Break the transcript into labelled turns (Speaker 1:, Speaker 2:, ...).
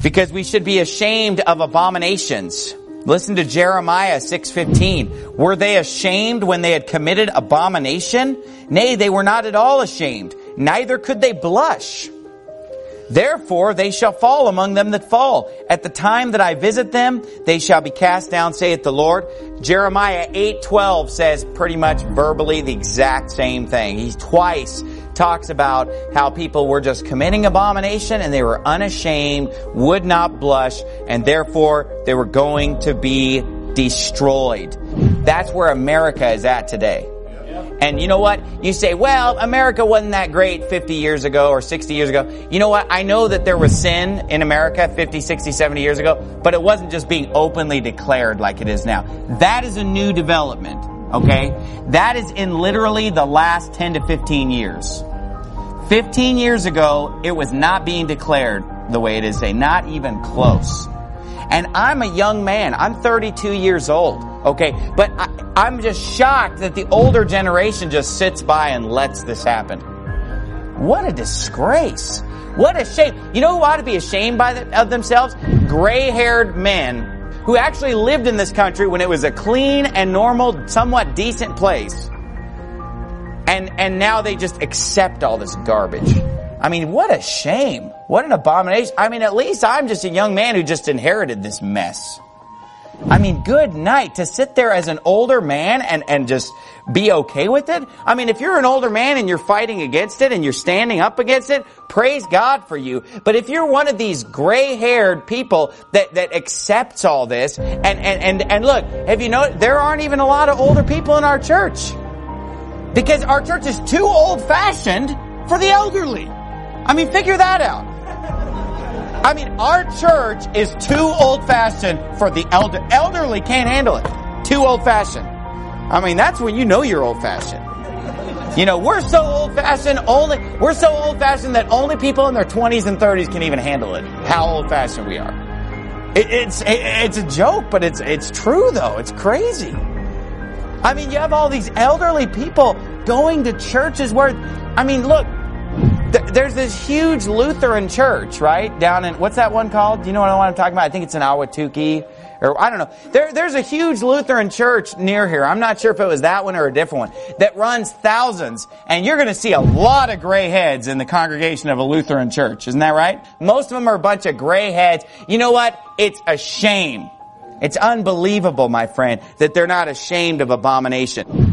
Speaker 1: Because we should be ashamed of abominations. Listen to Jeremiah 6:15. Were they ashamed when they had committed abomination? Nay, they were not at all ashamed. Neither could they blush. Therefore they shall fall among them that fall. At the time that I visit them, they shall be cast down, saith the Lord. Jeremiah 8:12 says pretty much verbally the exact same thing. He twice talks about how people were just committing abomination and they were unashamed, would not blush, and therefore they were going to be destroyed. That's where America is at today. And you know what? You say, well, America wasn't that great 50 years ago or 60 years ago. You know what? I know that there was sin in America 50, 60, 70 years ago, but it wasn't just being openly declared like it is now. That is a new development, okay? That is in literally the last 10 to 15 years. 15 years ago, it was not being declared the way it is today, not even close. And I'm a young man. I'm 32 years old. Okay, but I'm just shocked that the older generation just sits by and lets this happen. What a disgrace. What a shame. You know who ought to be ashamed of themselves? Gray-haired men who actually lived in this country when it was a clean and normal, somewhat decent place. And now they just accept all this garbage. I mean, what a shame. What an abomination. I mean, at least I'm just a young man who just inherited this mess. I mean, good night. To sit there as an older man and just be okay with it. I mean, if you're an older man and you're fighting against it and you're standing up against it, praise God for you. But if you're one of these gray-haired people that accepts all this, and look, have you noticed, there aren't even a lot of older people in our church. Because our church is too old-fashioned for the elderly. I mean, figure that out. I mean, our church is too old-fashioned for the elderly can't handle it. Too old-fashioned. I mean, that's when you know you're old-fashioned. You know, we're so old-fashioned that only people in their 20s and 30s can even handle it. How old-fashioned we are. It's a joke, but it's true though. It's crazy. I mean, you have all these elderly people going to churches where, I mean, look, there's this huge Lutheran church, right? Down in, what's that one called? Do you know what I'm talking about? I think it's in Ahwatukee, or I don't know. There's a huge Lutheran church near here. I'm not sure if it was that one or a different one that runs thousands. And you're going to see a lot of gray heads in the congregation of a Lutheran church. Isn't that right? Most of them are a bunch of gray heads. You know what? It's a shame. It's unbelievable, my friend, that they're not ashamed of abomination.